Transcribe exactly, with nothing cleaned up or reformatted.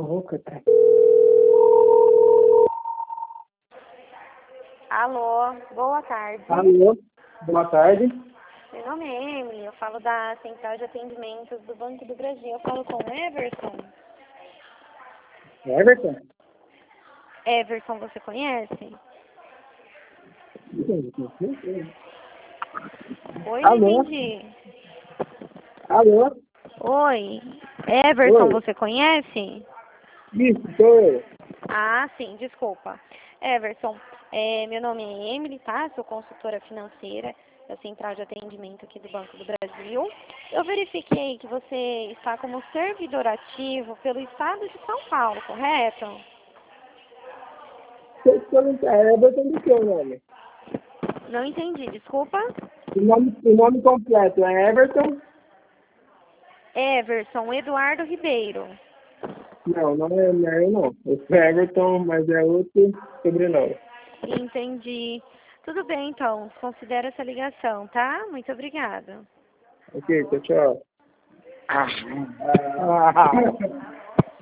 rouca, tá? Alô, boa tarde. Alô, boa tarde. Meu nome é Emily, eu falo da Central de Atendimentos do Banco do Brasil. Eu falo com o Everson. Everton? Everson, você conhece? Sim, sim, sim, sim. Oi, não Alô? entendi. Alô? Oi, Everson, Oi. você conhece? Isso, sou eu. Ah, sim, desculpa. Everson, é, meu nome é Emily, tá? Sou consultora financeira da Central de Atendimento aqui do Banco do Brasil. Eu verifiquei que você está como servidor ativo pelo estado de São Paulo, correto? Deixa eu te perguntar, é Everton do seu nome? Não entendi, desculpa. O nome, o nome completo é Everton? Everson Eduardo Ribeiro. Não, não é, não é eu não. Eu sou Everton, mas é outro sobrenome. Entendi. Tudo bem, então. Considera essa ligação, tá? Muito obrigada. Ok, tchau, tchau. Ah.